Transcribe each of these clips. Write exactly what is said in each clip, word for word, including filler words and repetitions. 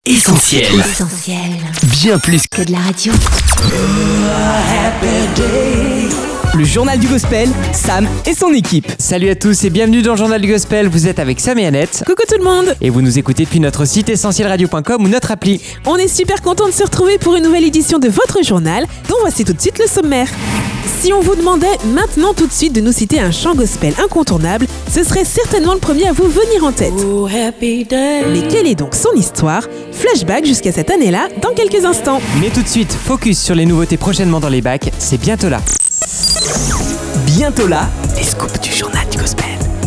Essentiel. Essentiel. Bien plus que de la radio. Le journal du gospel, Sam et son équipe. Salut à tous et bienvenue dans le journal du gospel. Vous êtes avec Sam et Annette. Coucou tout le monde. Et vous nous écoutez depuis notre site essentiel radio point com ou notre appli. On est super content de se retrouver pour une nouvelle édition de votre journal, dont voici tout de suite le sommaire. Si on vous demandait maintenant tout de suite de nous citer un chant gospel incontournable, ce serait certainement le premier à vous venir en tête. Oh, happy day. Mais quelle est donc son histoire ? Flashback jusqu'à cette année-là dans quelques instants. Mais tout de suite, focus sur les nouveautés prochainement dans les bacs, c'est bientôt là. Bientôt là, les scoops du journal du gospel.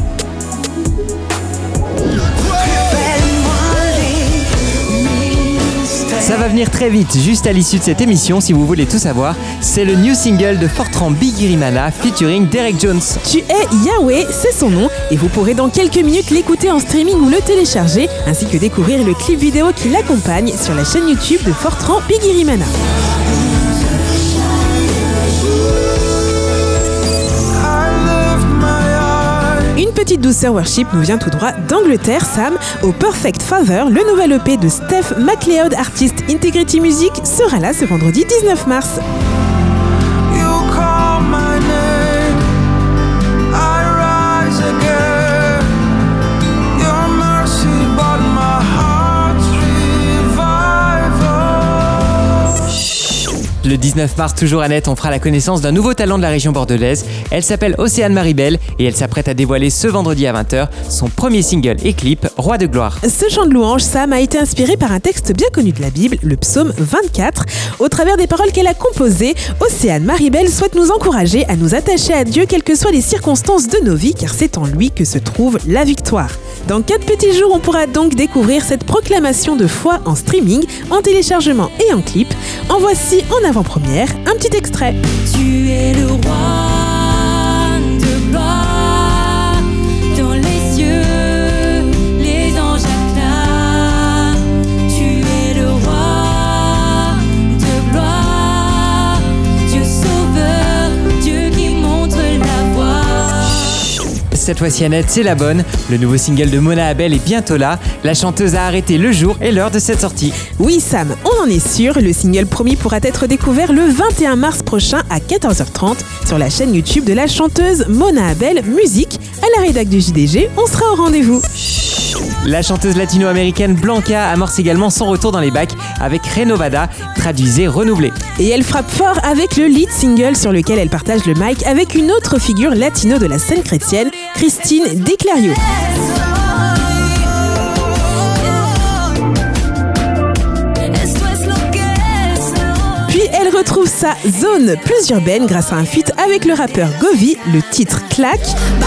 Ça va venir très vite, juste à l'issue de cette émission, si vous voulez tout savoir. C'est le new single de Fortran Bigirimana featuring Derek Jones. Tu es Yahweh, c'est son nom, et vous pourrez dans quelques minutes l'écouter en streaming ou le télécharger, ainsi que découvrir le clip vidéo qui l'accompagne sur la chaîne YouTube de Fortran Bigirimana. Une petite douceur worship nous vient tout droit d'Angleterre, Sam. Au Perfect Father, le nouvel E P de Steph MacLeod, artiste Integrity Music, sera là ce vendredi dix-neuf mars. Le dix-neuf mars, toujours Annette, on fera la connaissance d'un nouveau talent de la région bordelaise. Elle s'appelle Océane Maribel et elle s'apprête à dévoiler ce vendredi à vingt heures son premier single et clip, Roi de gloire. Ce chant de louange, Sam, a été inspiré par un texte bien connu de la Bible, le psaume vingt-quatre. Au travers des paroles qu'elle a composées, Océane Maribel souhaite nous encourager à nous attacher à Dieu quelles que soient les circonstances de nos vies, car c'est en lui que se trouve la victoire. Dans quatre petits jours, on pourra donc découvrir cette proclamation de foi en streaming, en téléchargement et en clip. En voici en avant-première un petit extrait. Tu es le roi de gloire, dans les cieux, les anges acclament. Tu es le roi de gloire, Dieu sauveur, Dieu qui montre la voie. Cette fois-ci Annette, c'est la bonne. Le nouveau single de Mona Abel est bientôt là. La chanteuse a arrêté le jour et l'heure de cette sortie. Oui Sam, on en est sûr, le single promis pourra être découvert le vingt et un mars prochain à quatorze heures trente sur la chaîne YouTube de la chanteuse Mona Abel Musique. À la rédac du J D G, on sera au rendez-vous. La chanteuse latino-américaine Blanca amorce également son retour dans les bacs avec Renovada, traduisez renouvelé. Et elle frappe fort avec le lead single sur lequel elle partage le mic avec une autre figure latino de la scène chrétienne, Christine DiClario. Puis elle retrouve sa zone plus urbaine grâce à un feat avec le rappeur Govi, le titre Claque.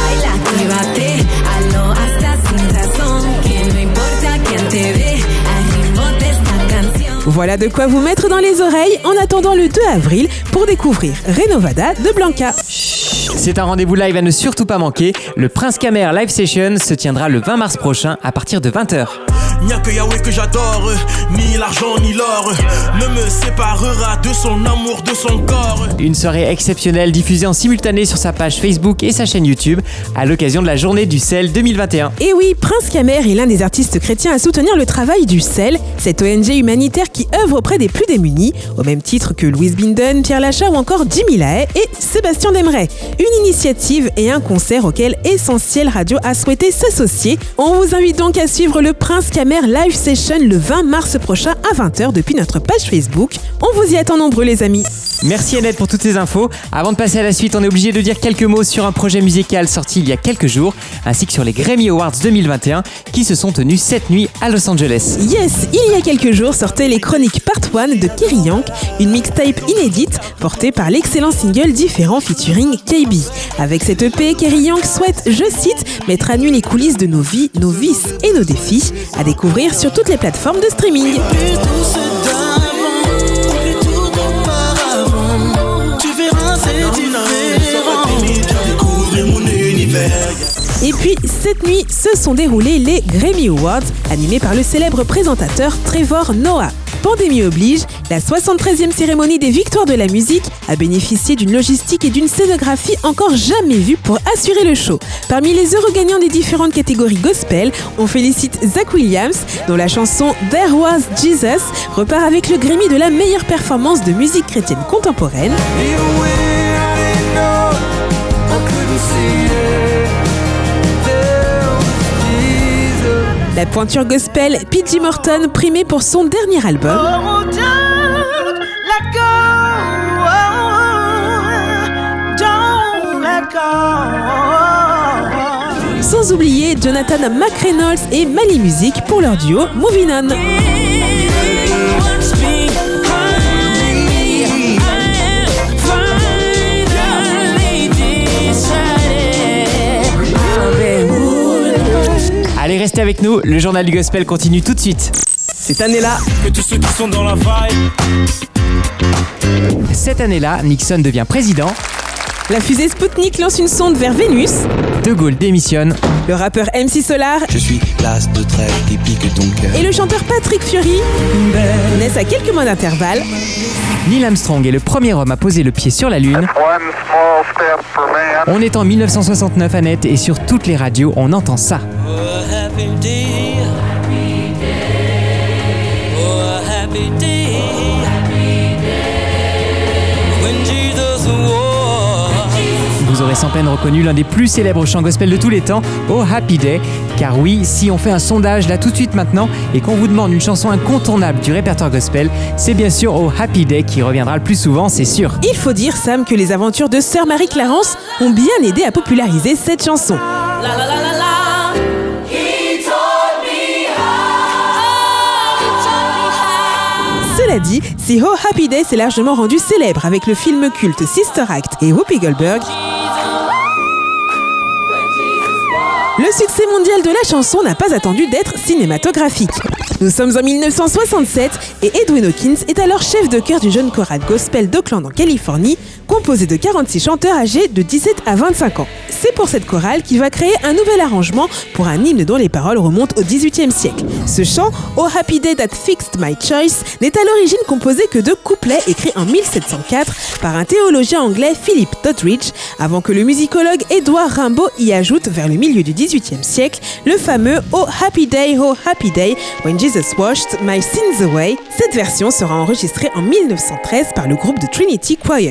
Voilà de quoi vous mettre dans les oreilles en attendant le deux avril pour découvrir Renovada de Blanca. C'est un rendez-vous live à ne surtout pas manquer. Le Prince Kamer Live Session se tiendra le vingt mars prochain à partir de vingt heures. N'y a que Yahweh que j'adore, ni l'argent ni l'or ne me séparera de son amour, de son corps. Une soirée exceptionnelle diffusée en simultané sur sa page Facebook et sa chaîne YouTube à l'occasion de la journée du sel deux mille vingt et un. Et oui, Prince Kamer est l'un des artistes chrétiens à soutenir le travail du sel, cette O N G humanitaire qui œuvre auprès des plus démunis, au même titre que Louise Binden, Pierre Lachat ou encore Jimmy Lahaye et Sébastien Demeret. Une initiative et un concert auquel Essentiel Radio a souhaité s'associer. On vous invite donc à suivre le Prince Kamer Live Session le vingt mars prochain à vingt heures depuis notre page Facebook. On vous y attend nombreux les amis. Merci Annette pour toutes ces infos. Avant de passer à la suite, on est obligé de dire quelques mots sur un projet musical sorti il y a quelques jours, ainsi que sur les Grammy Awards deux mille vingt et un qui se sont tenus cette nuit à Los Angeles. Yes, il y a quelques jours sortaient les Chroniques Part un de Kerry Yank, une mixtape inédite portée par l'excellent single Différent featuring K B. Avec cette E P, Kerry Yank souhaite, je cite, mettre à nu les coulisses de nos vies, nos vices et nos défis, à découvrir sur toutes les plateformes de streaming. Et puis, cette nuit se sont déroulés les Grammy Awards, animés par le célèbre présentateur Trevor Noah. pandémie oblige, la soixante-treizième cérémonie des Victoires de la musique a bénéficié d'une logistique et d'une scénographie encore jamais vue pour assurer le show. Parmi les heureux gagnants des différentes catégories gospel, on félicite Zach Williams, dont la chanson There Was Jesus repart avec le Grammy de la meilleure performance de musique chrétienne contemporaine. La pointure gospel P J Morton, primé pour son dernier album. Sans oublier Jonathan McReynolds et Mali Music pour leur duo Moving On. Allez, restez avec nous, le journal du gospel continue tout de suite. Cette année-là, Que tous ceux qui sont dans la vibe. Cette année-là, Nixon devient président, La fusée Sputnik lance une sonde vers Vénus. De Gaulle démissionne, Le rappeur M C Solar Je suis l'as de trèfle qui pique ton cœur. et le chanteur Patrick Fury naissent à quelques mois d'intervalle. Neil Armstrong est le premier homme à poser le pied sur la Lune. One small step for man. On est en mille neuf cent soixante-neuf à net et sur toutes les radios, on entend ça. Vous aurez sans peine reconnu l'un des plus célèbres chants gospel de tous les temps, Oh Happy Day. Car oui, si on fait un sondage là tout de suite maintenant et qu'on vous demande une chanson incontournable du répertoire gospel, c'est bien sûr Oh Happy Day qui reviendra le plus souvent, c'est sûr. Il faut dire, Sam, que les aventures de Sœur Marie Clarence ont bien aidé à populariser cette chanson. Cela dit, si Oh Happy Day s'est largement rendu célèbre avec le film culte Sister Act et Whoopi Goldberg, le succès mondial de la chanson n'a pas attendu d'être cinématographique. Nous sommes en mille neuf cent soixante-sept et Edwin Hawkins est alors chef de chœur du jeune choral gospel d'Oakland en Californie, composé de quarante-six chanteurs âgés de dix-sept à vingt-cinq ans. C'est pour cette chorale qu'il va créer un nouvel arrangement pour un hymne dont les paroles remontent au dix-huitième siècle. Ce chant, Oh Happy Day That Fixed My Choice, n'est à l'origine composé que de couplets écrits en mille sept cent quatre par un théologien anglais Philip Doddridge, avant que le musicologue Edward Rimbaud y ajoute vers le milieu du dix-huitième siècle le fameux Oh Happy Day, Oh Happy Day, When Jesus Washed My Sins Away. Cette version sera enregistrée en mille neuf cent treize par le groupe de Trinity Choir.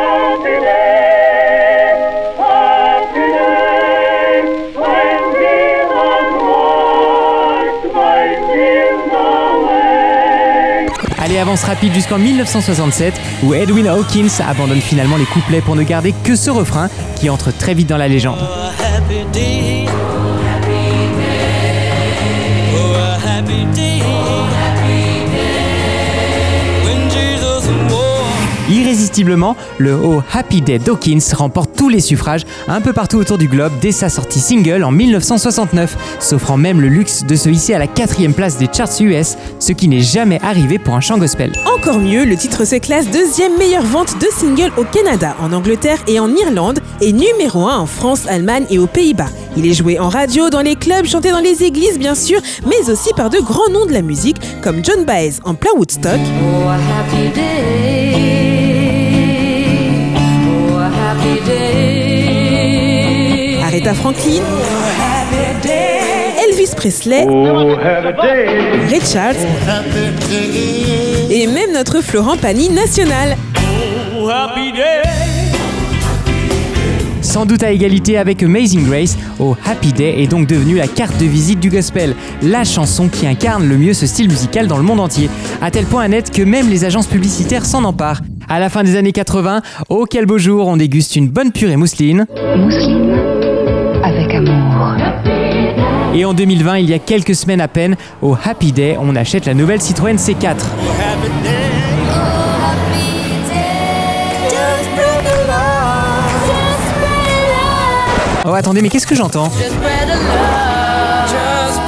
Allez, avance rapide jusqu'en mille neuf cent soixante-sept où Edwin Hawkins abandonne finalement les couplets pour ne garder que ce refrain qui entre très vite dans la légende. Irrésistiblement, le Oh Happy Day d'Hawkins remporte tous les suffrages un peu partout autour du globe dès sa sortie single en mille neuf cent soixante-neuf, s'offrant même le luxe de se hisser à la quatrième place des charts U S, ce qui n'est jamais arrivé pour un chant gospel. Encore mieux, le titre se classe deuxième meilleure vente de single au Canada, en Angleterre et en Irlande, et numéro un en France, Allemagne et aux Pays-Bas. Il est joué en radio, dans les clubs, chanté dans les églises bien sûr, mais aussi par de grands noms de la musique comme John Baez en plein Woodstock. Oh, a happy day. Oh, a happy day. Aretha Franklin, Elvis Presley, Ray Charles et même notre Florent Pagny national. Sans doute à égalité avec Amazing Grace, Oh Happy Day est donc devenu la carte de visite du gospel, la chanson qui incarne le mieux ce style musical dans le monde entier, à tel point net que même les agences publicitaires s'en emparent. À la fin des années quatre-vingts, oh quel beau jour, on déguste une bonne purée mousseline. Mousseline avec amour. Et en deux mille vingt, il y a quelques semaines à peine, au Happy Day, on achète la nouvelle Citroën C quatre. Oh attendez, mais qu'est-ce que j'entends ?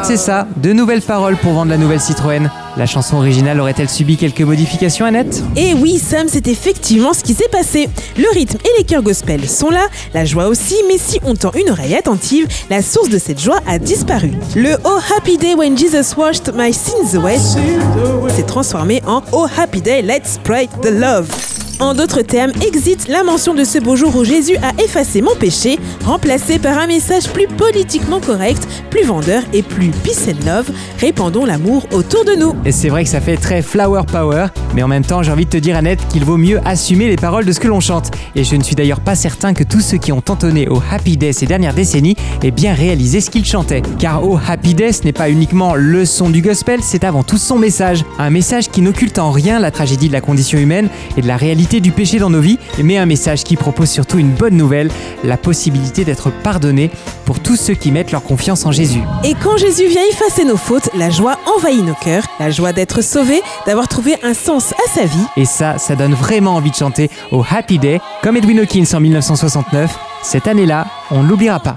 C'est ça, de nouvelles paroles pour vendre la nouvelle Citroën. La chanson originale aurait-elle subi quelques modifications, Annette ? Et oui, Sam, c'est effectivement ce qui s'est passé. Le rythme et les chœurs gospel sont là, la joie aussi, mais si on tend une oreille attentive, la source de cette joie a disparu. Le Oh Happy Day When Jesus Washed My Sins Away s'est transformé en Oh Happy Day Let's Spread the Love. En d'autres termes, exit la mention de ce beau jour où Jésus a effacé mon péché, remplacé par un message plus politiquement correct, plus vendeur et plus peace and love. Répandons l'amour autour de nous. Et c'est vrai que ça fait très flower power, mais en même temps, j'ai envie de te dire, Annette, qu'il vaut mieux assumer les paroles de ce que l'on chante. Et je ne suis d'ailleurs pas certain que tous ceux qui ont entonné au Happy Day ces dernières décennies aient bien réalisé ce qu'ils chantaient. Car au Happy Day, ce n'est pas uniquement le son du gospel, c'est avant tout son message. Un message qui n'occulte en rien la tragédie de la condition humaine et de la réalité du péché dans nos vies, mais un message qui propose surtout une bonne nouvelle, la possibilité d'être pardonné pour tous ceux qui mettent leur confiance en Jésus. Et quand Jésus vient effacer nos fautes, la joie envahit nos cœurs, la joie d'être sauvé, d'avoir trouvé un sens à sa vie. Et ça, ça donne vraiment envie de chanter au Happy Day, comme Edwin Hawkins en dix-neuf cent soixante-neuf. Cette année-là, on ne l'oubliera pas.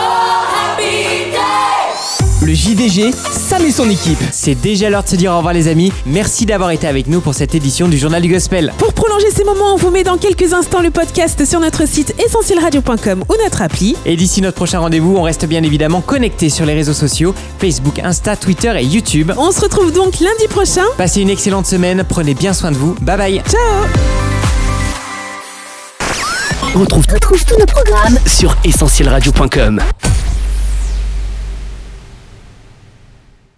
Le J D G, Sam et son équipe. C'est déjà l'heure de se dire au revoir les amis. Merci d'avoir été avec nous pour cette édition du Journal du Gospel. Pour prolonger ces moments, on vous met dans quelques instants le podcast sur notre site essentiel radio point com ou notre appli. Et d'ici notre prochain rendez-vous, on reste bien évidemment connectés sur les réseaux sociaux, Facebook, Insta, Twitter et YouTube. On se retrouve donc lundi prochain. Passez une excellente semaine, prenez bien soin de vous. Bye bye. Ciao. On retrouve, retrouve tous nos programmes sur essentiel radio point com.